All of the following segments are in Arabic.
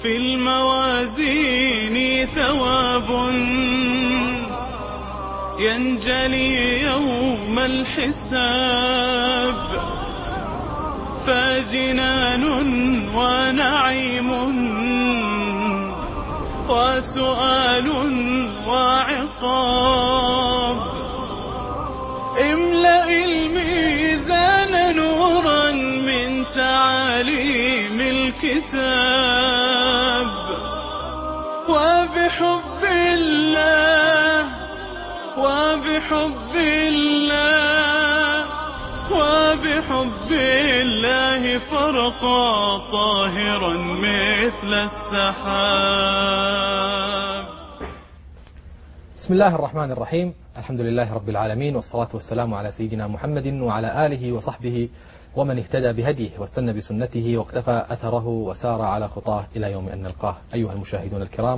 في الموازين ثواب ينجلي يوم الحساب، فجنان ونعيم وسؤال وعقاب. املأ الميزان نورا من تعاليم الكتاب، وبحب الله وبحب الله وبحب الله فرقا طاهرا مثل السحاب. بسم الله الرحمن الرحيم. الحمد لله رب العالمين، والصلاة والسلام على سيدنا محمد وعلى آله وصحبه ومن اهتدى بهديه واستنى بسنته واقتفى أثره وسار على خطاه إلى يوم أن نلقاه. أيها المشاهدون الكرام،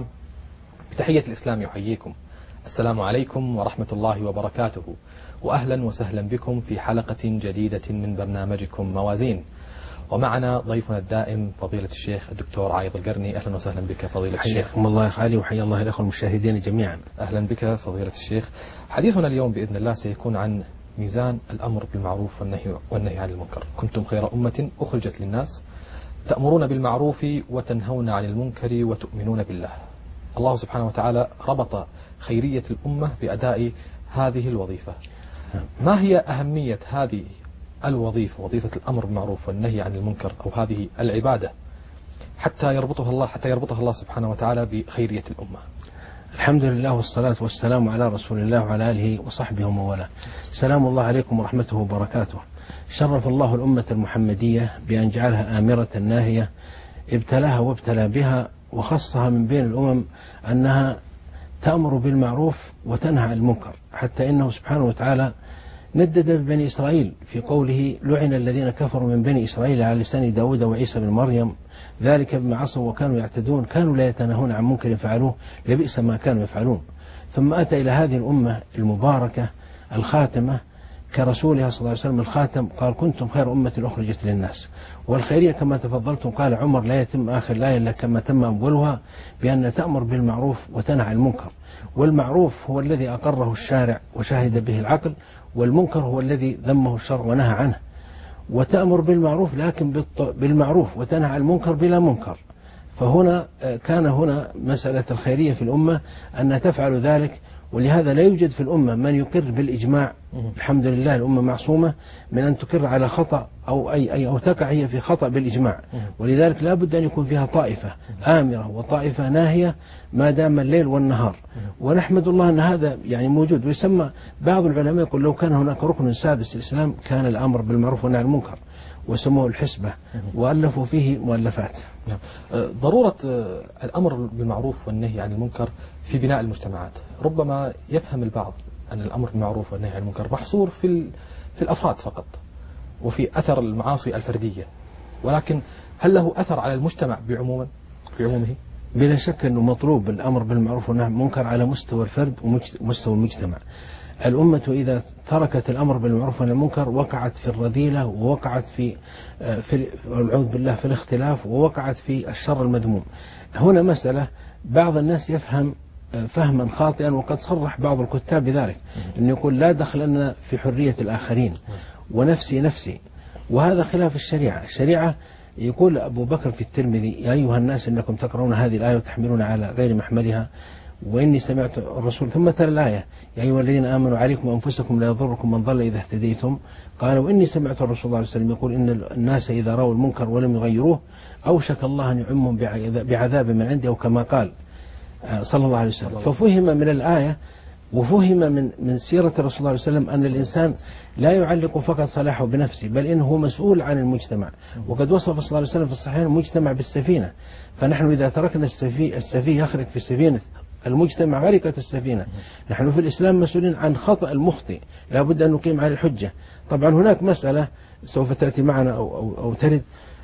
بتحية الإسلام يحييكم، السلام عليكم ورحمة الله وبركاته، وأهلا وسهلا بكم في حلقة جديدة من برنامجكم موازين. ومعنا ضيفنا الدائم فضيلة الشيخ الدكتور عايض القرني. أهلا وسهلا بك فضيلة الشيخ. حياكم الله خالي، وحيا الله الأخوة المشاهدين جميعا. أهلا بك فضيلة الشيخ. حديثنا اليوم بإذن الله سيكون عن ميزان الأمر بالمعروف والنهي عن المنكر. كنتم خير أمة أخرجت للناس تأمرون بالمعروف وتنهون عن المنكر وتؤمنون بالله. الله سبحانه وتعالى ربط خيرية الأمة بأداء هذه الوظيفة. ما هي أهمية هذه الوظيفة، وظيفة الأمر بالمعروف والنهي عن المنكر، أو هذه العبادة، حتى يربطها الله سبحانه وتعالى بخيرية الأمة؟ الحمد لله والصلاة والسلام على رسول الله وعلى آله وصحبه ومن والاه. سلام الله عليكم ورحمته وبركاته. شرف الله الأمة المحمدية بأن جعلها آمرة ناهية، ابتلاها وابتلى بها وخصها من بين الأمم أنها تأمر بالمعروف وتنهى عن المنكر، حتى إنه سبحانه وتعالى ندد ببني إسرائيل في قوله: لعن الذين كفروا من بني إسرائيل على لسان داود وعيسى بن مريم ذلك بما عصوا وكانوا يعتدون كانوا لا يتناهون عن منكر فعلوه لبئس ما كانوا يفعلون. ثم أتى إلى هذه الأمة المباركة الخاتمة كرسولها صلى الله عليه وسلم الخاتم، قال: كنتم خير أمة أخرجت للناس. والخيرية كما تفضلتم قال عمر: لا يتم آخر الآية إلا كما تم أولها، بأن تأمر بالمعروف وتنهى عن المنكر. والمعروف هو الذي أقره الشارع وشهد به العقل، والمنكر هو الذي ذمه الشرع ونهى عنه. وتأمر بالمعروف لكن بالمعروف وتنهى عن المنكر بلا منكر. فهنا كان هنا مسألة الخيرية في الأمة أن تفعل ذلك، ولهذا لا يوجد في الأمة من يقر بالإجماع. الحمد لله الأمة معصومة من أن تقر على خطأ أو تقع هي في خطأ بالإجماع. ولذلك لا بد أن يكون فيها طائفة آمرة وطائفة ناهية ما دام الليل والنهار. ونحمد الله أن هذا يعني موجود. ويسمى بعض العلماء يقول لو كان هناك ركن سادس الإسلام كان الأمر بالمعروف والنهي عن المنكر، وسموه الحسبة، وألفوا فيه مؤلفات. ضرورة الأمر بالمعروف والنهي عن المنكر في بناء المجتمعات. ربما يفهم البعض أن الأمر بالمعروف والنهي عن المنكر محصور في الأفراد فقط، وفي أثر المعاصي الفردية، ولكن هل له أثر على المجتمع بعمومه؟ بلا شك أنه مطلوب الأمر بالمعروف والنهي عن المنكر على مستوى الفرد ومستوى المجتمع. الأمة إذا تركت الأمر بالمعروف والنهي عن المنكر وقعت في الرذيلة، ووقعت في والعوذ بالله في الاختلاف، ووقعت في الشر المذموم. هنا مسألة بعض الناس يفهم فهما خاطئا، وقد صرح بعض الكتاب بذلك، أن يقول: لا دخل لنا في حرية الآخرين ونفسي نفسي، وهذا خلاف الشريعة. الشريعة يقول أبو بكر في الترمذي: يا أيها الناس إنكم تقرؤون هذه الآية وتحملون على غير محملها، وإني سمعت الرسول، ثم تلا الآية: يا أيها الذين آمنوا عليكم أنفسكم لا يضركم من ضل إذا اهتديتم. قال: وإني سمعت الرسول صلى الله عليه وسلم يقول: إن الناس إذا رأوا المنكر ولم يغيروه أوشك الله أن يعمهم بعذاب من عنده، وكما قال صلى الله عليه وسلم. ففهم من الآية وفهم من سيرة الرسول صلى الله عليه وسلم أن الإنسان لا يعلق فقط صلاحه بنفسه، بل إنه مسؤول عن المجتمع. وقد وصف صلى الله عليه وسلم في الصحيحين المجتمع بالسفينة. فنحن إذا تركنا السفيه يخرج في السفينة المجتمع غرقت السفينة. نحن في الإسلام مسؤولين عن خطأ المخطئ، لا بد أن نقيم على الحجة. طبعا هناك مسألة سوف تأتي معنا أو ترد: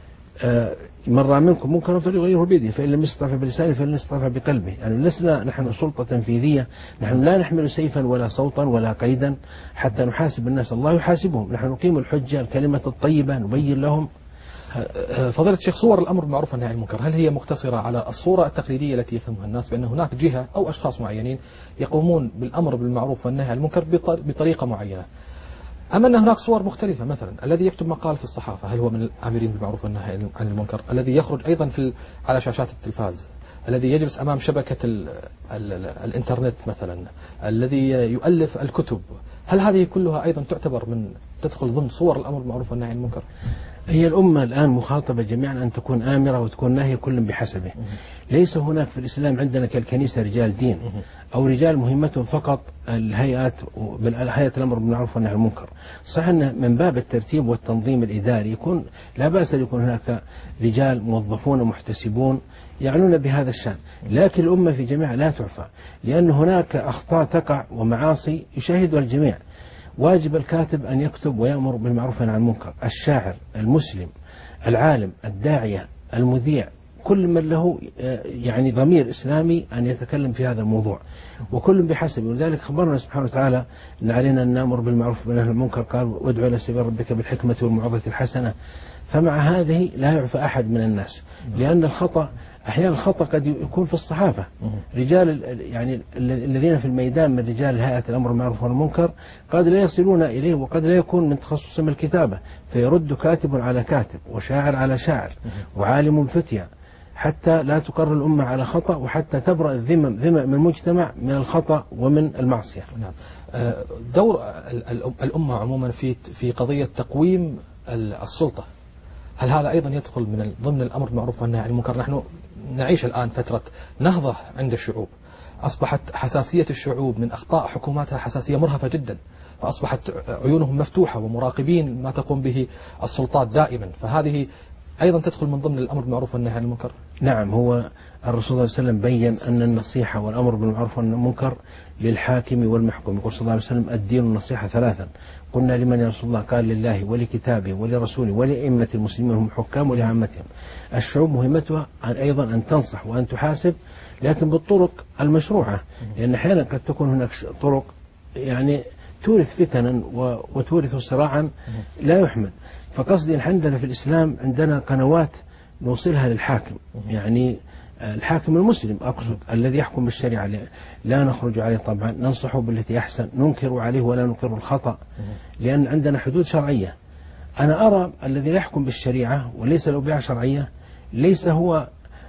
من رأى منكم منكرا فليغيره بيده، فإن لم يستطع بلسانه فإن يستطع بقلبه. يعني لسنا نحن سلطة تنفيذية، نحن لا نحمل سيفا ولا صوتا ولا قيدا حتى نحاسب الناس، الله يحاسبهم. نحن نقيم الحجة، الكلمة الطيبة، نبين لهم فضيلة الشيخ، صور الأمر بالمعروف والنهي عن المنكر هل هي مقتصرة على الصورة التقليدية التي يفهمها الناس بأن هناك جهة أو أشخاص معينين يقومون بالأمر بالمعروف والنهي عن المنكر بطريقة معينة، أم أن هناك صور مختلفة؟ مثلا الذي يكتب مقال في الصحافة هل هو من الآمرين بالمعروف والنهي عن المنكر؟ الذي يخرج أيضا على شاشات التلفاز، الذي يجلس أمام شبكة الإنترنت مثلا، الذي يؤلف الكتب، هل هذه كلها أيضا تعتبر تدخل ضمن صور الأمر بالمعروف والنهي عن المنكر؟ هي الأمة الآن مخاطبة جميعا أن تكون آمرة وتكون ناهية كل بحسبه. ليس هناك في الإسلام عندنا كالكنيسة رجال دين أو رجال مهمتهم فقط الهيئة الأمر بالمعروف والنهي عن المنكر. صح أن من باب الترتيب والتنظيم الإداري يكون لا بأس أن يكون هناك رجال موظفون محتسبون يعنون بهذا الشأن، لكن الأمة في جميع لا تعفى، لأن هناك أخطاء تقع ومعاصي يشاهدها الجميع. واجب الكاتب أن يكتب ويأمر بالمعروف والنهي عن المنكر، الشاعر، المسلم، العالم، الداعية، المذيع، كل من له يعني ضمير إسلامي أن يتكلم في هذا الموضوع، وكل بحسب. ولذلك خبرنا سبحانه وتعالى أن علينا أن نأمر بالمعروف والنهي عن المنكر، قال وادعو إلى سبيل ربك بالحكمة والموعظة الحسنة. فمع هذه لا يعفى أحد من الناس، لأن الخطأ أحيانا الخطأ قد يكون في الصحافة. رجال يعني الذين في الميدان من رجال هيئة الأمر بالمعروف والمنكر قد لا يصلون إليه، وقد لا يكون من تخصصهم الكتابة، فيرد كاتب على كاتب وشاعر على شاعر وعالم فتيا، حتى لا تقر الأمة على خطأ، وحتى تبرأ الذمم من المجتمع من الخطأ ومن المعصية. نعم. دور الأمة عموما في قضية تقويم السلطة، هل هذا أيضا يدخل من ضمن الأمر بالمعروف والنهي عن المنكر؟ نحن نعيش الآن فترة نهضة عند الشعوب، أصبحت حساسية الشعوب من أخطاء حكوماتها حساسية مرهفة جدا، فأصبحت عيونهم مفتوحة ومراقبين ما تقوم به السلطات دائما، فهذه أيضا تدخل من ضمن الأمر بالمعروف والنهي عن المنكر. نعم، هو الرسول صلى الله عليه وسلم بين أن النصيحة والأمر بالمعروف والنهي عن المنكر للحاكم والمحكوم. يقول صلى الله عليه وسلم الدين النصيحة ثلاثا. قلنا لمن يا رسول الله؟ قال لله ولكتابه ولرسوله ولأئمة المسلمين هم حكام ولعامتهم. الشعوب مهمتها أيضا أن تنصح وأن تحاسب، لكن بالطرق المشروعة، لأن أحيانا قد تكون هناك طرق يعني تورث فتنا وتورث صراعا لا يحمد. فقصدي عندنا في الإسلام عندنا قنوات نوصلها للحاكم، يعني الحاكم المسلم أقصد الذي يحكم بالشريعة، لا نخرج عليه طبعا، ننصحه بالتي أحسن، ننكر عليه ولا ننكر الخطأ، لأن عندنا حدود شرعية. أنا أرى الذي لا يحكم بالشريعة وليس له بيعة شرعية ليس هو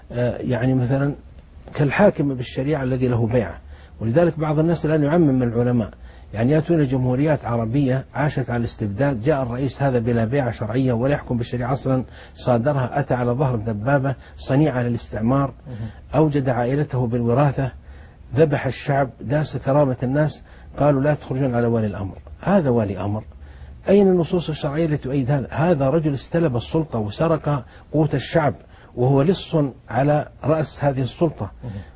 يعني مثلا كالحاكم بالشريعة الذي له بيعة. ولذلك بعض الناس الآن يعمم من العلماء، يعني يأتون جمهوريات عربية عاشت على الاستبداد، جاء الرئيس هذا بلا بيعة شرعية ولا يحكم بالشريعة أصلا، صادرها، أتى على ظهر دبابة صنيعة للاستعمار، أوجد عائلته بالوراثة، ذبح الشعب، داس كرامة الناس، قالوا لا تخرجون على ولي الأمر. هذا ولي أمر؟ أين النصوص الشرعية التي تؤيد هذا؟ هذا رجل استلب السلطة وسرق قوت الشعب، وهو لص على رأس هذه السلطة،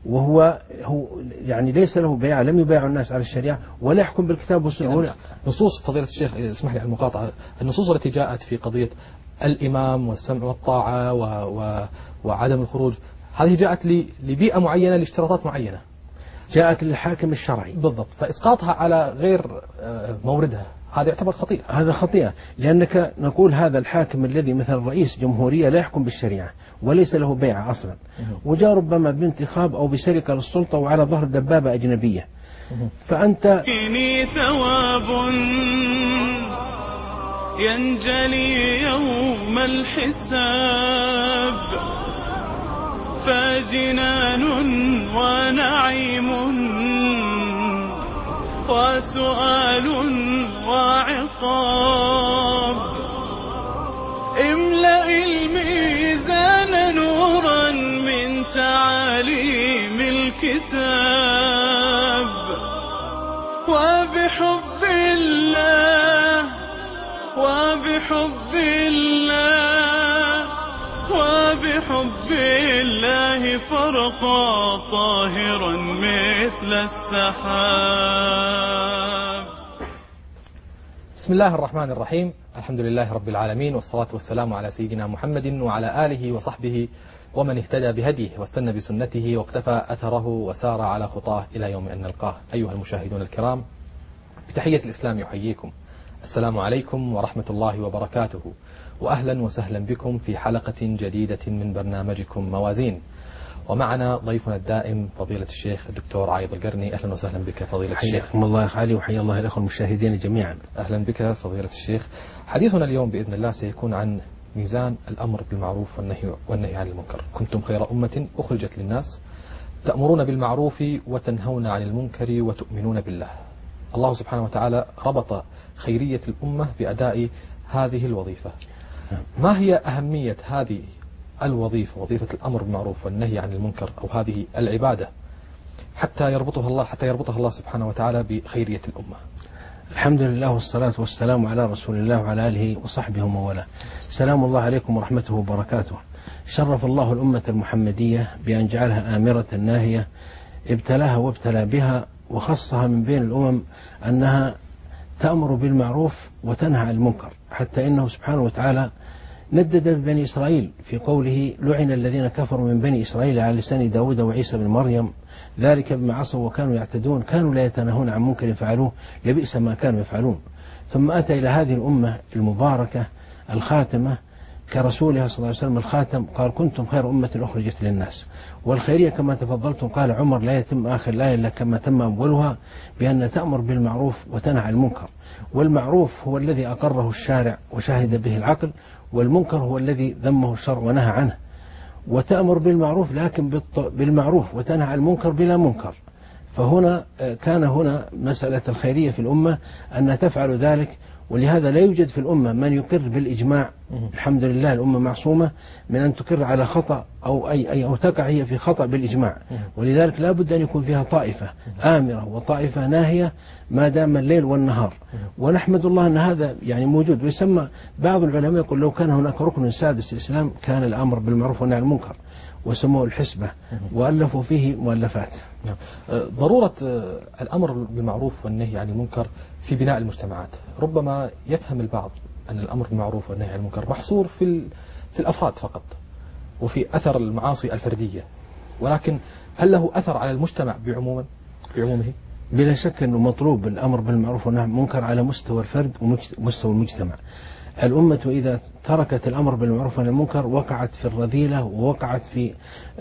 وهو يعني ليس له بيعة، لم يبايع الناس على الشريعة ولا يحكم بالكتاب والسنة. يعني نصوص فضيلة الشيخ اسمح لي المقاطعة، النصوص التي جاءت في قضية الإمام والسمع والطاعة وعدم الخروج، هذه جاءت لبيئة معينة لاشتراطات معينة، جاءت للحاكم الشرعي بالضبط، فإسقاطها على غير موردها هذا يعتبر خطيئة. هذا خطيئة، لأنك نقول هذا الحاكم الذي مثلا رئيس جمهورية لا يحكم بالشريعة وليس له بيعة أصلا، وجاء ربما بانتخاب أو بسرقة للسلطة وعلى ظهر دبابة أجنبية، فأنت ثواب ينجلي يوم الحساب، فجنان ونعيم وسؤال وعقاب. املأ الميزان نورا من تعاليم الكتاب، وبحب الله وبحب الله وبحب الله فرقا طاهرا مثل السحاب. بسم الله الرحمن الرحيم، الحمد لله رب العالمين، والصلاة والسلام على سيدنا محمد وعلى آله وصحبه ومن اهتدى بهديه واستنى بسنته واقتفى أثره وسار على خطاه إلى يوم أن نلقاه. أيها المشاهدون الكرام، بتحية الإسلام يحييكم. السلام عليكم ورحمة الله وبركاته، وأهلا وسهلا بكم في حلقة جديدة من برنامجكم موازين. ومعنا ضيفنا الدائم فضيلة الشيخ الدكتور عايض القرني. أهلا وسهلا بك فضيلة الشيخ. حياكم الله يا خالي، وحيا الله الأخوة المشاهدين جميعا. أهلا بك فضيلة الشيخ. حديثنا اليوم بإذن الله سيكون عن ميزان الأمر بالمعروف والنهي عن المنكر. كنتم خير أمة أخرجت للناس تأمرون بالمعروف وتنهون عن المنكر وتؤمنون بالله. الله سبحانه وتعالى ربط خيرية الأمة بأداء هذه الوظيفة. ما هي أهمية هذه الوظيفة، وظيفة الأمر بالمعروف والنهي عن المنكر، أو هذه العبادة، حتى يربطها الله سبحانه وتعالى بخيرية الأمة؟ الحمد لله والصلاة والسلام على رسول الله وعلى آله وصحبه ومن سلام الله عليكم ورحمته وبركاته. شرف الله الأمة المحمدية بأن جعلها آمرة ناهية، ابتلاها وابتلى بها وخصها من بين الأمم أنها تأمر بالمعروف وتنهى عن المنكر، حتى إنه سبحانه وتعالى ندد ببني إسرائيل في قوله: لعن الذين كفروا من بني إسرائيل على لسان داود وعيسى بن مريم ذلك بما عصوا وكانوا يعتدون كانوا لا يتناهون عن منكر فعلوه لبئس ما كانوا يفعلون. ثم أتى إلى هذه الأمة المباركة الخاتمة كرسولها صلى الله عليه وسلم الخاتم، قال: كنتم خير أمة أخرجت للناس. والخيرية كما تفضلتم قال عمر: لا يتم آخر الآية إلا كما تم أولها، بأن تأمر بالمعروف وتنهى عن المنكر. والمعروف هو الذي أقره الشارع وشاهد به العقل، والمنكر هو الذي ذمه الشرع ونهى عنه. وتأمر بالمعروف لكن بالمعروف وتنهى عن المنكر بلا منكر. فهنا كان هنا مسألة الخيرية في الأمة أن تفعل ذلك، ولهذا لا يوجد في الأمة من يقر بالإجماع. الحمد لله الأمة معصومة من أن تقر على خطأ أو تقع هي في خطأ بالإجماع، ولذلك لا بد أن يكون فيها طائفة آمرة وطائفة ناهية ما دام الليل والنهار. ونحمد الله أن هذا يعني موجود. ويسمى بعض العلماء يقول: لو كان هناك ركن سادس الإسلام كان الأمر بالمعروف والنهي عن المنكر، وسموه الحسبة، وألفوا فيه مؤلفات. ضرورة الأمر بالمعروف والنهي عن المنكر في بناء المجتمعات. ربما يفهم البعض أن الأمر بالمعروف والنهي عن المنكر محصور في الأفراد فقط، وفي أثر المعاصي الفردية، ولكن هل له أثر على المجتمع بعمومه؟ بلا شك أنه مطلوب الأمر بالمعروف والنهي عن المنكر على مستوى الفرد ومستوى المجتمع. الأمة إذا تركت الأمر بالمعروف والنهي عن المنكر وقعت في الرذيلة، ووقعت في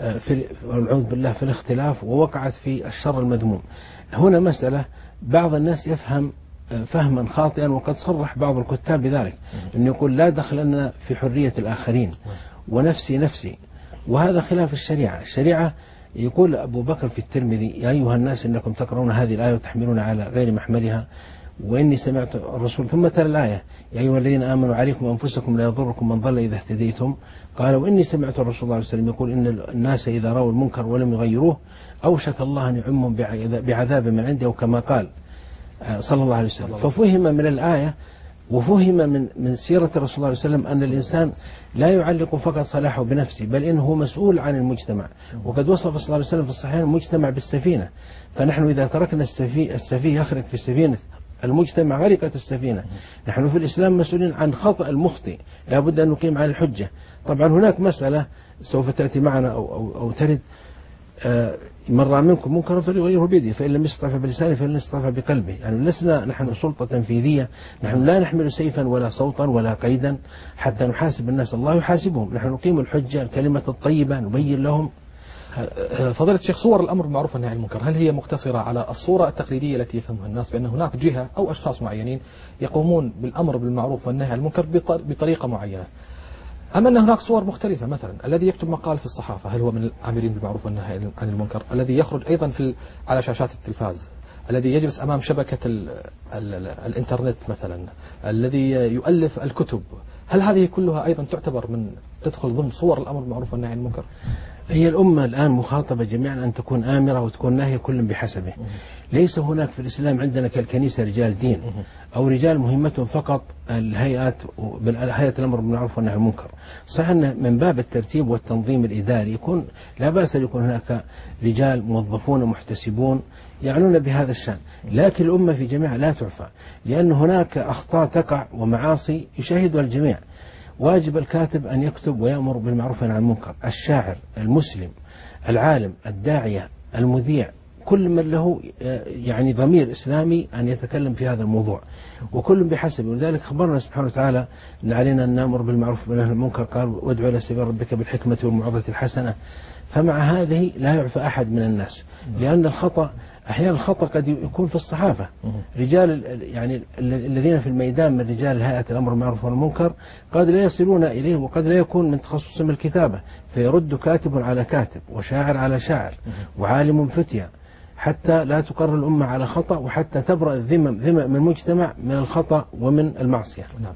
والعوذ بالله في الاختلاف، ووقعت في الشر المذموم. هنا مسألة بعض الناس يفهم فهما خاطئا، وقد صرح بعض الكتاب بذلك، أن يقول: لا دخل لنا في حرية الآخرين ونفسي نفسي، وهذا خلاف الشريعة. الشريعة يقول أبو بكر في الترمذي: يا أيها الناس إنكم تقرؤون هذه الآية وتحملون على غير محملها، وإني سمعت الرسول، ثم تلا الآية: يا أيها الذين آمنوا عليكم أنفسكم لا يضركم من ضل إذا اهتديتم. قال: وإني سمعت الرسول صلى الله عليه وسلم يقول: إن الناس إذا رأوا المنكر ولم يغيروه أوشك الله أن يعمهم بعذاب من عنده، وكما قال صلى الله عليه وسلم. ففهم من الآية وفهم من سيرة الرسول صلى الله عليه وسلم أن الإنسان لا يعلق فقط صلاحه بنفسه، بل إنه مسؤول عن المجتمع. وقد وصف صلى الله عليه وسلم في الصحيحين المجتمع بالسفينة. فنحن إذا تركنا السفيه يخرق في السفينة، المجتمع غرقت السفينة. نحن في الإسلام مسؤولين عن خطأ المخطئ، لا بد أن نقيم على الحجة. طبعا هناك مسألة سوف تأتي معنا أو ترد: من رأى منكم منكرا فليغيره بيده، فإن لم يستطع فبلسانه، فإن لم يستطع بقلبه. يعني لسنا نحن سلطة تنفيذية، نحن لا نحمل سيفا ولا صوتا ولا قيدا حتى نحاسب الناس، الله يحاسبهم. نحن نقيم الحجة، الكلمة الطيبة، نبين لهم. فضيلة الشيخ، صور الأمر بالمعروف والنهي عن المنكر هل هي مقتصرة على الصورة التقليدية التي يفهمها الناس بأن هناك جهة أو أشخاص معينين يقومون بالأمر بالمعروف والنهي عن المنكر بطريقة معينة، أم أن هناك صور مختلفة؟ مثلا الذي يكتب مقال في الصحافة هل هو من الآمرين بالمعروف والنهي عن المنكر؟ الذي يخرج أيضا على شاشات التلفاز، الذي يجلس أمام شبكة الإنترنت مثلا، الذي يؤلف الكتب، هل هذه كلها أيضا تدخل ضمن صور الأمر بالمعروف والنهي عن المنكر؟ هي الأمة الآن مخاطبة جميعا أن تكون آمرة وتكون ناهية كل بحسبه. ليس هناك في الإسلام عندنا كالكنيسة رجال دين أو رجال مهمتهم فقط الهيئة الأمر بالمعروف والنهي عن المنكر. صحيح أن من باب الترتيب والتنظيم الإداري لا بأس أن يكون هناك رجال موظفون محتسبون يعنون بهذا الشأن، لكن الأمة في جميعها لا تعفى، لأن هناك أخطاء تقع ومعاصي يشاهدها الجميع. واجب الكاتب أن يكتب ويأمر بالمعروف والنهي عن المنكر، الشاعر، المسلم، العالم، الداعية، المذيع، كل من له يعني ضمير إسلامي أن يتكلم في هذا الموضوع، وكل بحسب. ولذلك خبرنا سبحانه وتعالى أن علينا أن نأمر بالمعروف وننهى عن المنكر، قال وادعو إلى سبيل ربك بالحكمة والموعظة الحسنة. فمع هذه لا يعفى أحد من الناس، لأن الخطأ أحيانا الخطأ قد يكون في الصحافة. رجال يعني الذين في الميدان من رجال هيئة الأمر بالمعروف والمنكر قد لا يصلون إليه، وقد لا يكون من تخصصهم الكتابة، فيرد كاتب على كاتب وشاعر على شاعر وعالم فتية، حتى لا تقر الأمة على خطأ، وحتى تبرأ الذمم من المجتمع من الخطأ ومن المعصية. نعم.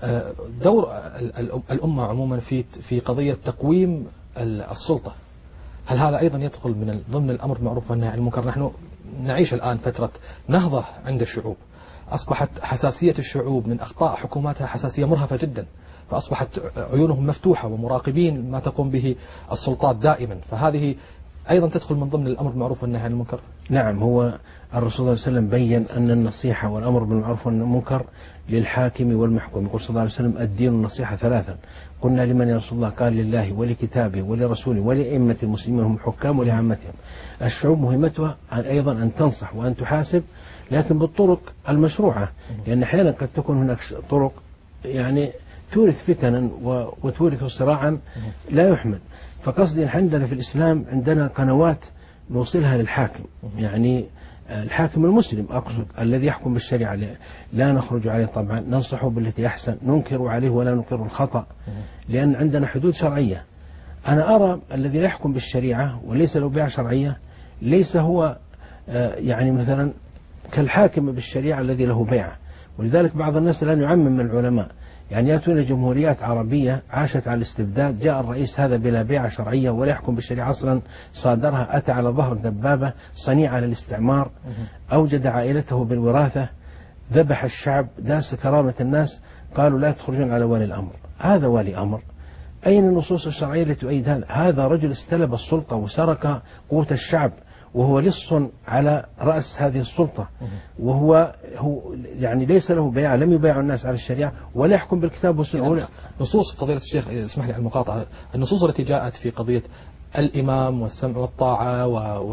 دور الأمة عموما في قضية تقويم السلطة، هل هذا أيضا يدخل من ضمن الأمر بالمعروف والنهي عن المنكر؟ نحن نعيش الآن فترة نهضة عند الشعوب، أصبحت حساسية الشعوب من أخطاء حكوماتها حساسية مرهفة جدا، فأصبحت عيونهم مفتوحة ومراقبين ما تقوم به السلطات دائما، فهذه أيضا تدخل من ضمن الأمر بالمعروف والنهي عن المنكر. نعم، هو الرسول صلى الله عليه وسلم بين أن النصيحة والأمر بالمعروف والمنكر للحاكم والمحكوم. يقول صلى الله عليه وسلم الدين النصيحة ثلاثا. قلنا لمن يا رسول الله؟ قال لله ولكتابه ولرسوله ولأئمة المسلمين هم حكام ولعامتهم. الشعوب مهمتها أيضا أن تنصح وأن تحاسب، لكن بالطرق المشروعة، لأن أحيانا قد تكون هناك طرق يعني تورث فتنا وتورث صراعا لا يحمل. فقصدي عندنا في الإسلام عندنا قنوات نوصلها للحاكم، يعني الحاكم المسلم أقصد الذي يحكم بالشريعة، لا نخرج عليه طبعا، ننصحه بالتي أحسن، ننكر عليه ولا نقر الخطأ، لأن عندنا حدود شرعية. أنا أرى الذي لا يحكم بالشريعة وليس له بيعة شرعية ليس هو يعني مثلا كالحاكم بالشريعة الذي له بيعة. ولذلك بعض الناس الآن يعمم من العلماء، يعني يأتون جمهوريات عربية عاشت على الاستبداد، جاء الرئيس هذا بلا بيعة شرعية ولا يحكم بالشريعة أصلا، صادرها، أتى على ظهر دبابة صنيعة للاستعمار، أوجد عائلته بالوراثة، ذبح الشعب، داس كرامة الناس، قالوا لا تخرجون على ولي الأمر. هذا ولي أمر؟ أين النصوص الشرعية التي تؤيد هذا؟ هذا رجل استلب السلطة وسرق قوت الشعب، وهو لص على رأس هذه السلطة، وهو يعني ليس له بيعة، لم يبايع الناس على الشريعة ولا يحكم بالكتاب والسنة. نصوص فضيلة الشيخ اسمح لي على المقاطعة، النصوص التي جاءت في قضية الإمام والسمع والطاعة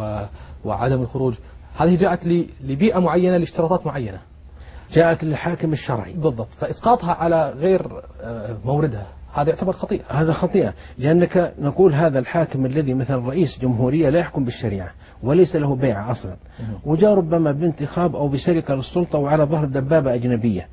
وعدم الخروج، هذه جاءت لبيئة معينة لاشتراطات معينة، جاءت للحاكم الشرعي بالضبط، فإسقاطها على غير موردها هذا يعتبر خطيئة. هذا خطيئة، لأنك نقول هذا الحاكم الذي مثلا رئيس جمهورية لا يحكم بالشريعة وليس له بيعة أصلا، وجاء ربما بانتخاب أو بسرقة للسلطة وعلى ظهر دبابة أجنبية،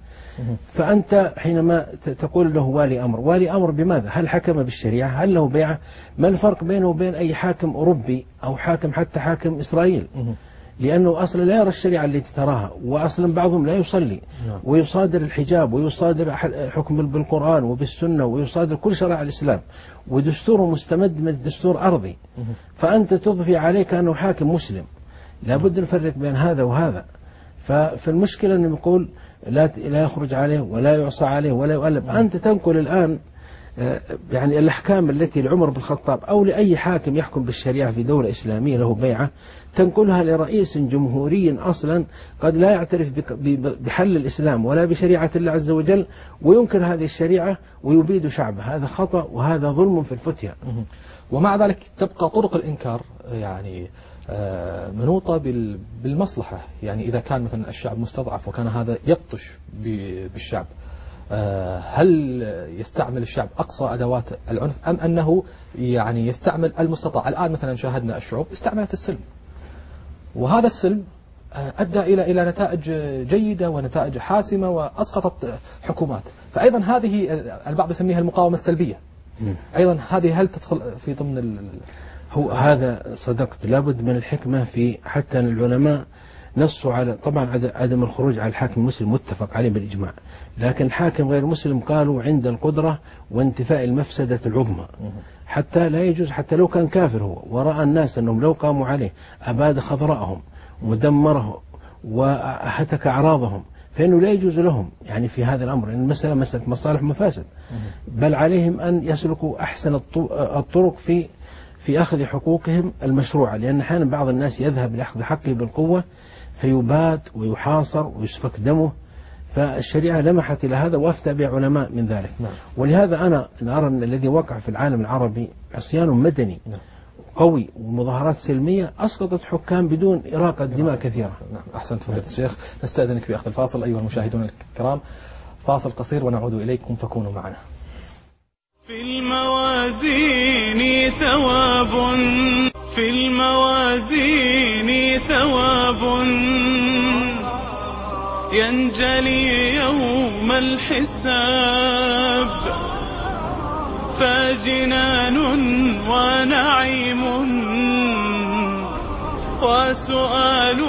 فأنت حينما تقول له والي أمر، والي أمر بماذا؟ هل حكم بالشريعة؟ هل له بيعة؟ ما الفرق بينه وبين أي حاكم أوروبي أو حاكم حتى حاكم إسرائيل؟ لأنه أصلا لا يرى الشريعة التي تراها، وأصلا بعضهم لا يصلي ويصادر الحجاب ويصادر حكم بالقرآن وبالسنة ويصادر كل شرائع الإسلام، ودستوره مستمد من دستور أرضي، فأنت تضفي عليك أنه حاكم مسلم. لابد نفرق بين هذا وهذا. فالمشكلة أنه يقول لا يخرج عليه ولا يعصى عليه ولا يؤلب. أنت تنقل الآن يعني الأحكام التي لعمر بن الخطاب أو لأي حاكم يحكم بالشريعة في دولة إسلامية له بيعة، تنقلها لرئيس جمهوري أصلا قد لا يعترف بحل الإسلام ولا بشريعة الله عز وجل، وينكر هذه الشريعة ويبيد شعبه. هذا خطأ وهذا ظلم في الفتية. ومع ذلك تبقى طرق الإنكار يعني منوطة بالمصلحة، يعني إذا كان مثلا الشعب مستضعف وكان هذا يبطش بالشعب، هل يستعمل الشعب أقصى أدوات العنف أم أنه يعني يستعمل المستطاع؟ الآن مثلا شاهدنا الشعوب استعملت السلم، وهذا السلم أدى إلى نتائج جيدة ونتائج حاسمة وأسقطت حكومات. فأيضا هذه البعض يسميها المقاومة السلبية، أيضا هذه هل تدخل في ضمن هو هذا صدقت، لابد من الحكمة في حتى العلماء نصوا على طبعا عدم الخروج على الحاكم المسلم متفق عليه بالإجماع، لكن حاكم غير مسلم قالوا عند القدرة وانتفاء المفسدة العظمى، حتى لا يجوز حتى لو كان كافر هو ورأى الناس أنهم لو قاموا عليه أباد خضراءهم ودمره وهتك أعراضهم، فإنه لا يجوز لهم يعني في هذا الأمر، إن المسألة مسألة مصالح ومفاسد، بل عليهم أن يسلكوا أحسن الطرق في أخذ حقوقهم المشروعة، لأن أحيانا بعض الناس يذهب لأخذ حقه بالقوة فيباد ويحاصر ويسفك دمه، فالشريعة لمحت إلى هذا وأفتى بعلماء من ذلك. ولهذا أنا أرى أن الذي وقع في العالم العربي عصيان مدني، قوي ومظاهرات سلمية أسقطت حكام بدون إراقة دماء كثيرة. نعم أحسنت فضيلة الشيخ. نستأذنك بأخذ الفاصل أيها المشاهدون الكرام، فاصل قصير ونعود إليكم فكونوا معنا. في الموازين ثواب، في الموازين ثواب ينجلي يوم الحساب، فجنان ونعيم وسؤال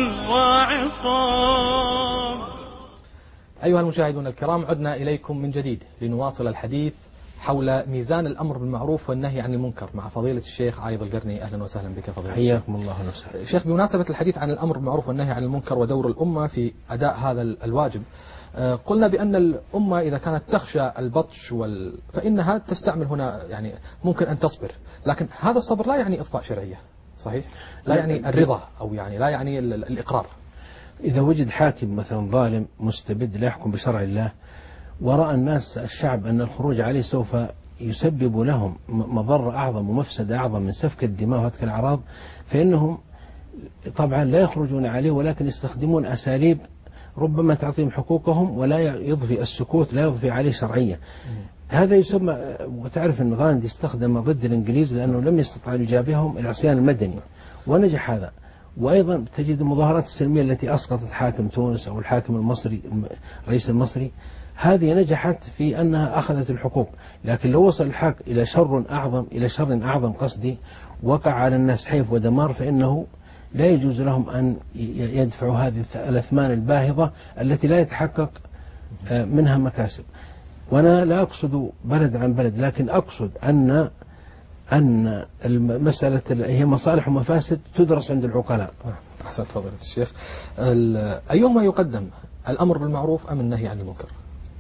وعقاب. أيها المشاهدون الكرام، عدنا إليكم من جديد لنواصل الحديث حول ميزان الأمر بالمعروف والنهي عن المنكر مع فضيلة الشيخ عايض القرني. أهلا وسهلا بك فضيلة الشيخ. حياكم الله ونسهلا. شيخ، بمناسبة الحديث عن الأمر بالمعروف والنهي عن المنكر ودور الأمة في أداء هذا الواجب، قلنا بأن الأمة إذا كانت تخشى البطش فإنها تستعمل هنا يعني ممكن أن تصبر، لكن هذا الصبر لا يعني إطفاء شرعية، صحيح؟ لا يعني الرضا أو يعني لا يعني الإقرار. إذا وجد حاكم مثلا ظالم مستبد لا يحكم بشرع الله، ورأى الناس الشعب أن الخروج عليه سوف يسبب لهم مضرة أعظم ومفسدة أعظم من سفك الدماء وهتك الأعراض، فإنهم طبعا لا يخرجون عليه، ولكن يستخدمون أساليب ربما تعطيهم حقوقهم ولا يضفي السكوت لا يضفي عليه شرعية. هذا يسمى، وتعرف أن غاندي استخدم ضد الإنجليز لأنه لم يستطع أن يجابههم العصيان المدني ونجح هذا. وأيضا تجد المظاهرات السلمية التي أسقطت حاكم تونس أو الحاكم المصري الرئيس المصري، هذه نجحت في أنها أخذت الحقوق، لكن لو وصل الحق إلى شر أعظم قصدي وقع على الناس حيف ودمار، فإنه لا يجوز لهم أن يدفعوا هذه الأثمان الباهظة التي لا يتحقق منها مكاسب. وأنا لا أقصد بلد عن بلد، لكن أقصد أن المسألة هي مصالح ومفاسد تدرس عند العقلاء. أحسنت فضيلة الشيخ. أيهما يقدم، الأمر بالمعروف أم النهي عن المنكر؟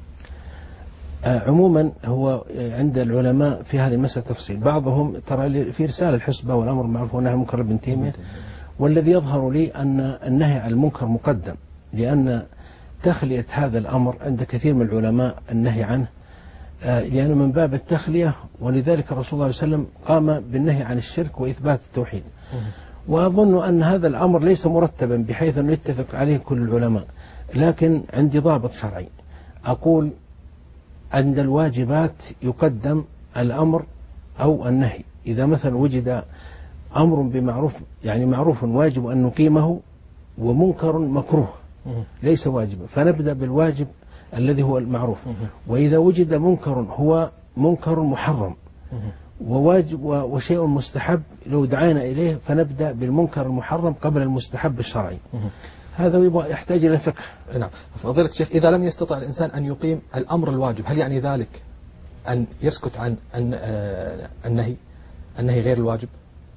عموما هو عند العلماء في هذه المسألة تفصيل. بعضهم ترى في رسالة الحسبة والأمر بالمعروف والنهي عن المنكر ابن تيمية، والذي يظهر لي أن النهي عن المنكر مقدم، لأن تخلية هذا الأمر عند كثير من العلماء النهي عنه، لأنه من باب التخلية، ولذلك الرسول صلى الله عليه وسلم قام بالنهي عن الشرك وإثبات التوحيد. وأظن أن هذا الأمر ليس مرتبا بحيث أن يتفق عليه كل العلماء، لكن عندي ضابط شرعي. أقول عند الواجبات يقدم الأمر أو النهي. إذا مثلا وجد أمر بمعروف، يعني معروف واجب أن نقيمه، ومنكر مكروه ليس واجبا، فنبدأ بالواجب الذي هو المعروف. وإذا وجد منكر هو منكر محرم وواجب وشيء مستحب لو دعينا إليه، فنبدأ بالمنكر المحرم قبل المستحب الشرعي. هذا يحتاج إلى فقه. نعم. فضيلة الشيخ، إذا لم يستطع الإنسان أن يقيم الأمر الواجب، هل يعني ذلك أن يسكت عن النهي غير الواجب؟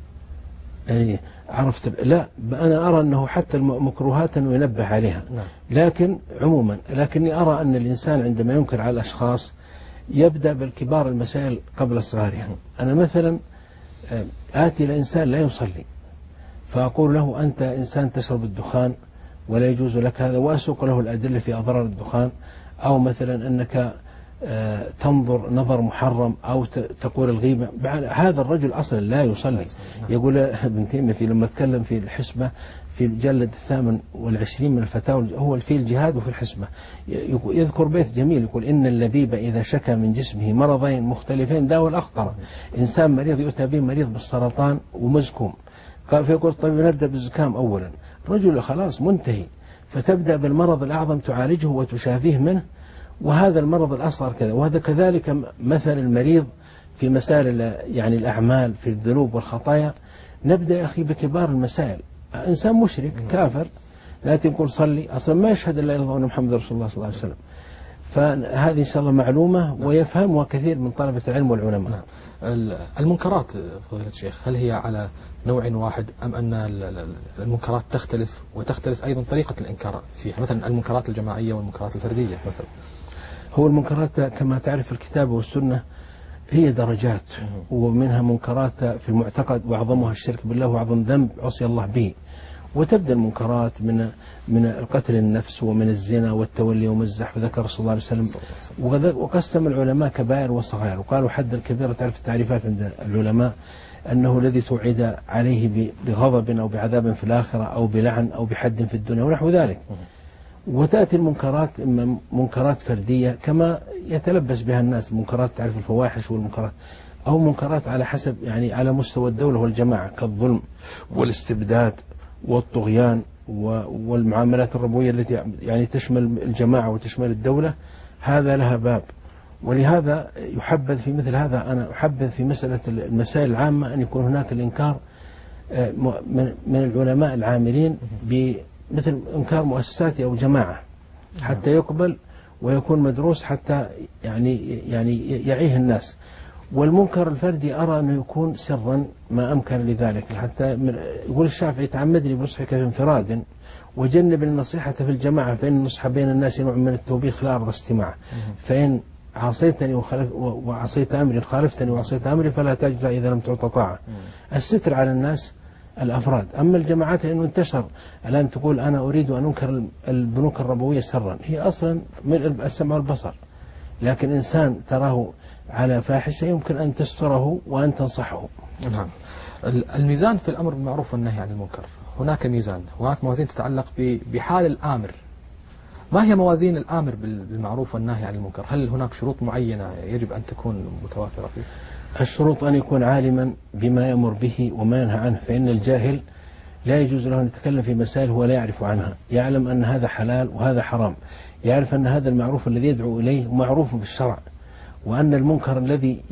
عرفت؟ لا، أنا أرى أنه حتى المكروهات أنه ينبه عليها. لكن عموما، لكني أرى أن الإنسان عندما ينكر على الأشخاص يبدأ بالكبار المسائل قبل صغارها. أنا مثلا آتي لإنسان لا يصلي، فأقول له أنت إنسان تشرب الدخان ولا يجوز لك هذا، وأسوق له الأدلة في أضرار الدخان، أو مثلا أنك تنظر نظر محرم، أو تقول الغيبة. هذا الرجل أصلا لا يصلي. يقول ابن تيمية لما تكلم في الحسبة في الجلد 28 من الفتاوى، هو في الجهاد وفي الحسبة، يذكر بيت جميل يقول إن اللبيب إذا شكى من جسمه مرضين مختلفين داوى الأخطر. إنسان مريض يؤتى به مريض بالسرطان ومزكوم، فيقول طيب نبدأ بالزكام أولا. رجل خلاص منتهي، فتبدأ بالمرض الأعظم تعالجه وتشافيه منه، وهذا المرض الأصغر كذا. وهذا كذلك مثل المريض في مسائل يعني الأعمال في الذنوب والخطايا. نبدأ يا أخي بكبار المسائل. إنسان مشرك كافر لا تقول صلي، أصلا ما يشهد إلا إلا أن محمد رسول الله صلى الله عليه وسلم. فهذه إن شاء الله معلومة ويفهمها كثير من طلبة العلم والعلماء. المنكرات فضيلة الشيخ، هل هي على نوع واحد أم أن المنكرات تختلف، وتختلف أيضا طريقة الإنكار فيها، مثلا المنكرات الجماعية والمنكرات الفردية مثلا؟ هو المنكرات كما تعرف الكتاب والسنة هي درجات، ومنها منكرات في المعتقد وأعظمها الشرك بالله وأعظم ذنب عصي الله به. وتبدأ المنكرات من القتل النفس ومن الزنا والتولي ومزح، فذكر صلى الله عليه وسلم. وقسم العلماء كبائر وصغائر، وقالوا حد الكبيرة تعرف التعريفات عند العلماء أنه الذي توعد عليه بغضب أو بعذاب في الآخرة أو بلعن أو بحد في الدنيا ونحو ذلك. وتأتي المنكرات إما منكرات فردية كما يتلبس بها الناس، منكرات تعرف الفواحش والمنكرات، أو منكرات على حسب يعني على مستوى الدولة والجماعة كالظلم والاستبداد والطغيان والمعاملات الربوية التي يعني تشمل الجماعة وتشمل الدولة. هذا لها باب، ولهذا يحبذ في مثل هذا، أنا أحبذ في مسألة المسائل العامة أن يكون هناك الإنكار من العلماء العاملين بمثل إنكار مؤسسات أو جماعة حتى يقبل ويكون مدروس حتى يعني يعيه الناس. والمنكر الفردي أرى أنه يكون سرا ما أمكن لذلك، حتى يقول الشافعي تعمدني بنصحك في انفراد وجنب النصيحة في الجماعة، فإن النصح بين الناس نوع من التوبيخ لا أرضى استماع. فإن عصيتني وعصيت أمري، خالفتني وعصيت أمري فلا تجزى إذا لم تعطى طاعة. الستر على الناس الأفراد. أما الجماعات لأنه انتشر الآن تقول أنا أريد أن أنكر البنوك الربوية سرا، هي أصلا من السمع والبصر، لكن إنسان تراه على فاحشة يمكن أن تستره وأن تنصحه. نعم. الميزان في الأمر بالمعروف والنهي عن المنكر، هناك ميزان، هناك موازين تتعلق بحال الآمر. ما هي موازين الآمر بالمعروف والنهي عن المنكر؟ هل هناك شروط معينة يجب أن تكون متوافرة فيه؟ الشروط أن يكون عالما بما يأمر به وما ينهى عنه، فإن الجاهل لا يجوز له أن يتكلم في مسائل هو لا يعرف عنها. يعلم أن هذا حلال وهذا حرام، يعرف أن هذا المعروف الذي يدعو إليه معروف في الشرع، وأن المنكر الذي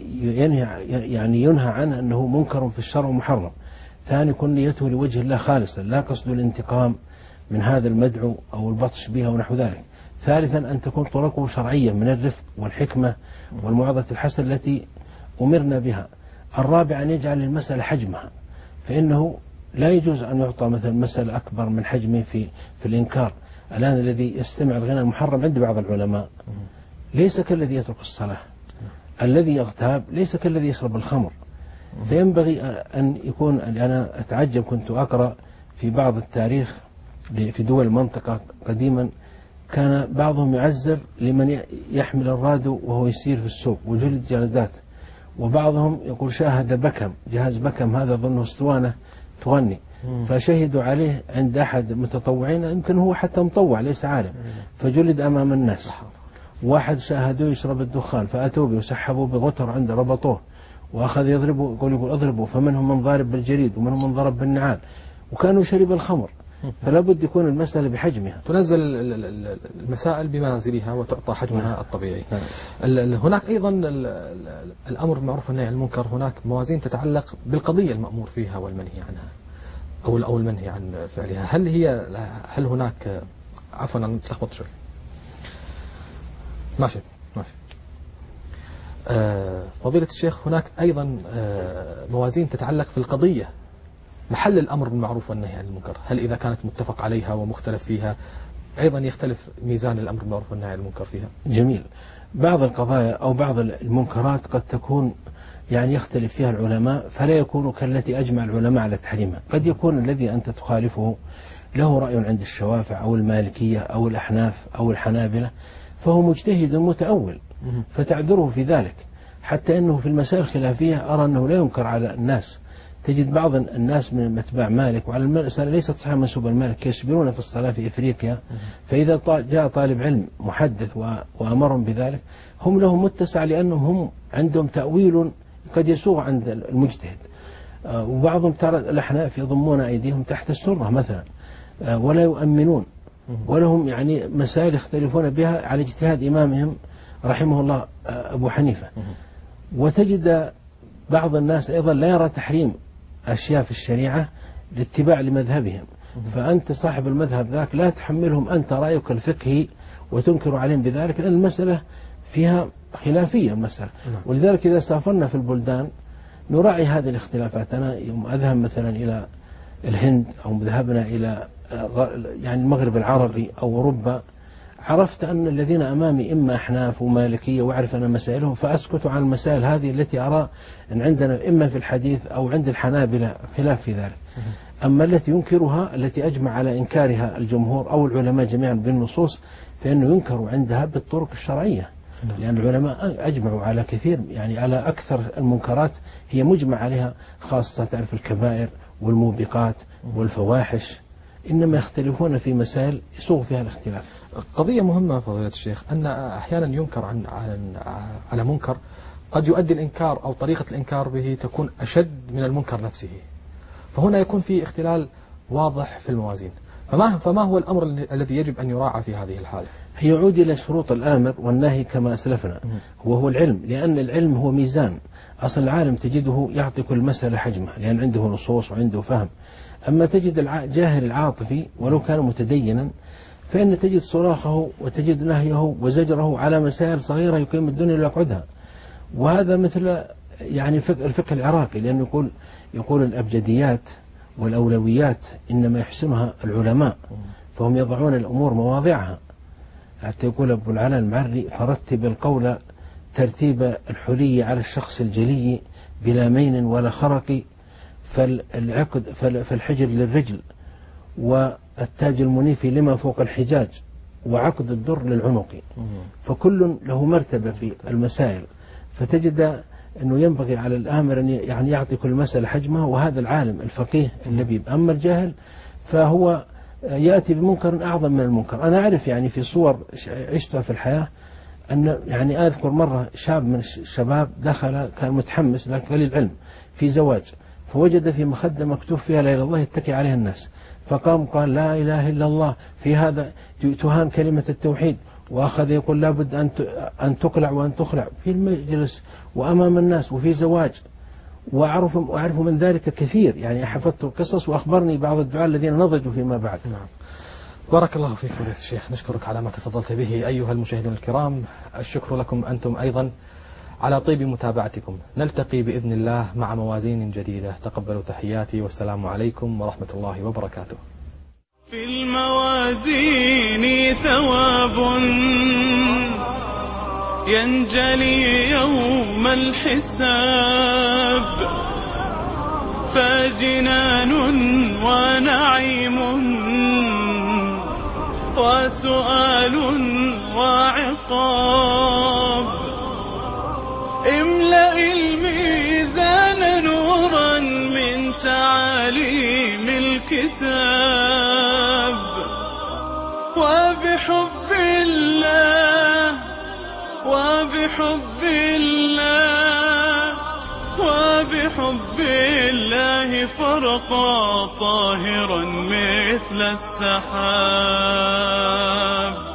ينهى عنه أنه منكر في الشرع محرم. ثاني يكون نيته لوجه الله خالصا، لا قصد الانتقام من هذا المدعو أو البطش بها ونحو ذلك. ثالثا أن تكون طرقه شرعية من الرفق والحكمة والموعظة الحسنة التي أمرنا بها. الرابع أن يجعل المسألة حجمها، فإنه لا يجوز أن يعطى مثلا مسألة أكبر من حجمه في الإنكار. الآن الذي يستمع الغناء المحرم عند بعض العلماء ليس كالذي يترك الصلاة، الذي يغتاب ليس كالذي يشرب الخمر. فينبغي أن يكون، أنا أتعجب كنت أقرأ في بعض التاريخ في دول المنطقة قديما كان بعضهم يعزر لمن يحمل الراديو وهو يسير في السوق وجلد جلدات، وبعضهم يقول شاهد بكم، جهاز بكم هذا ظنه اسطوانة تغني، فشهدوا عليه عند أحد المتطوعين، يمكن هو حتى مطوع ليس عالم، فجلد أمام الناس. واحد شاهدوه يشرب الدخان فأتوا به وسحبوا بغتر عنده ربطوه وأخذ يضربوا، يقول اضربوا، فمنهم من ضارب بالجريد ومنهم من ضرب بالنعال، وكانوا شرب الخمر. فلا بد يكون المسألة بحجمها، تنزل المسائل بمنازلها وتعطى حجمها الطبيعي. هناك أيضا الأمر بالمعروف والنهي عن المنكر، هناك موازين تتعلق بالقضية المأمور فيها والمنهي عنها أو المنهي عن فعلها. هل هناك، عفوا أنا تلخبط شوي، ماشي فضيلة الشيخ، هناك أيضا موازين تتعلق في القضية، محل الأمر بالمعروف والنهي عن المنكر. هل إذا كانت متفق عليها ومختلف فيها أيضا يختلف ميزان الأمر بالمعروف والنهي عن المنكر فيها؟ جميل. بعض القضايا أو بعض المنكرات قد تكون يعني يختلف فيها العلماء، فلا يكون كالتي أجمع العلماء على تحريمها. قد يكون الذي أنت تخالفه له رأي عند الشوافع أو المالكية أو الأحناف أو الحنابلة، فهو مجتهد متأول فتعذره في ذلك. حتى أنه في المسائل الخلافية أرى أنه لا ينكر على الناس. تجد بعض الناس من أتباع مالك، وعلى المسألة ليست صحيحة منسوبة المالك، يصبرون في الصلاة في إفريقيا، فإذا جاء طالب علم محدث وأمرهم بذلك هم لهم متسع، لأنهم هم عندهم تأويل قد يسوغ عند المجتهد. وبعضهم ترى الأحناف يضمون أيديهم تحت السرة مثلا ولا يؤمنون، ولهم يعني مسائل يختلفون بها على اجتهاد إمامهم رحمه الله أبو حنيفة. وتجد بعض الناس أيضا لا يرى تحريم أشياء في الشريعة لاتباع لمذهبهم، فأنت صاحب المذهب ذاك لا تحملهم أنت رأيك الفقهي وتنكر عليهم بذلك، لأن المسألة فيها خلافية المسألة. ولذلك إذا سافرنا في البلدان نراعي هذه الاختلافات. أنا يوم أذهب مثلا إلى الهند أو ذهبنا إلى يعني المغرب العربي أو أوروبا، عرفت أن الذين أمامي إما أحناف ومالكية، وأعرف أن مسائلهم فأسكت عن المسائل هذه التي أرى أن عندنا إما في الحديث أو عند الحنابلة خلاف في ذلك. أما التي ينكرها، التي أجمع على إنكارها الجمهور أو العلماء جميعا بالنصوص، فإنه ينكر عندها بالطرق الشرعية. لأن العلماء أجمعوا على كثير، يعني على أكثر المنكرات هي مجمع عليها، خاصة تعرف الكبائر والموبقات والفواحش، إنما يختلفون في مسائل يسوغ فيها الاختلاف. قضية مهمة فضيلة الشيخ، أن أحيانا ينكر على منكر قد يؤدي الإنكار أو طريقة الإنكار به تكون أشد من المنكر نفسه، فهنا يكون في اختلال واضح في الموازين. فما هو الأمر الذي يجب أن يراعى في هذه الحالة؟ يعود إلى شروط الآمر والنهي كما أسلفنا، وهو العلم، لأن العلم هو ميزان. أصل العالم تجده يعطي كل مسألة حجمها لأن عنده نصوص وعنده فهم. أما تجد الجاهل العاطفي ولو كان متدينا فإن تجد صراخه وتجد نهيه وزجره على مسائل صغيرة يقيم الدنيا ويقعدها. وهذا مثل يعني الفقه العراقي، لأنه يقول الأبجديات والأولويات إنما يحسنها العلماء، فهم يضعون الأمور مواضعها. حتى يقول أبو العلاء المعري: فرتب القول ترتيب الحلي على الشخص الجلي بلا مين ولا خرق، فالحجر للرجل والتاج المنيف لما فوق الحجاج وعقد الدر للعنق. فكل له مرتبة في المسائل، فتجد أنه ينبغي على الآمر أن يعني يعطي كل مسألة حجمها، وهذا العالم الفقيه الذي أما الجاهل فهو يأتي بمنكر أعظم من المنكر. أنا أعرف يعني في صور عشتها في الحياة أن يعني أذكر مرة شاب من الشباب دخل كان متحمس لكن قليل العلم في زواج، فوجد في مخدة مكتوب فيها لا إله إلا الله يتكي عليها الناس، فقام قال لا إله إلا الله، في هذا تهان كلمة التوحيد، وأخذ يقول لابد أن تقلع وأن تخلع في المجلس وأمام الناس وفي زواج. وأعرف من ذلك كثير، يعني حفظت القصص وأخبرني بعض الدعاء الذين نضجوا فيما بعد. نعم. بارك الله فيك فضيلة الشيخ، نشكرك على ما تفضلت به. أيها المشاهدون الكرام، الشكر لكم أنتم أيضا على طيب متابعتكم. نلتقي بإذن الله مع موازين جديدة. تقبلوا تحياتي والسلام عليكم ورحمة الله وبركاته. في الموازين ثواب ينجلي يوم الحساب، فجنان ونعيم وسؤال وعقاب. املأ الميزان نورا من تعاليم الكتاب، وبحب الله وبحب الله وبحب الله فرقا طاهرا مثل السحاب.